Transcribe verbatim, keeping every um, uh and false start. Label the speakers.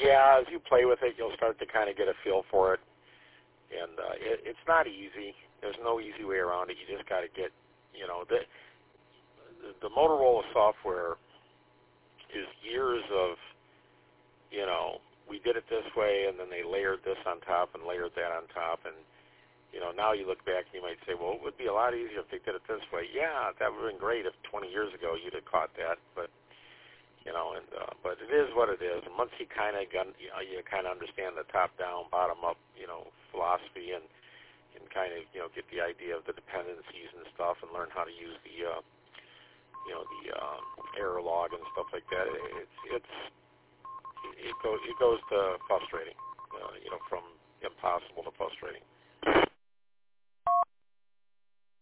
Speaker 1: yeah, as you play with it, you'll start to kind of get a feel for it. And uh, it, it's not easy. There's no easy way around it. You just got to get, you know, the, the the Motorola software is years of, you know, we did it this way, and then they layered this on top and layered that on top, and you know, now you look back and you might say, well, it would be a lot easier if they did it this way. Yeah, that would have been great if twenty years ago you'd have caught that, but you know, and uh, but it is what it is. And once you kind of you, know, you kind of understand the top-down, bottom-up, you know, philosophy, and and kind of you know get the idea of the dependencies and stuff, and learn how to use the uh, you know the um, error log and stuff like that. It's it's it goes it goes to frustrating, uh, you know, from impossible to frustrating.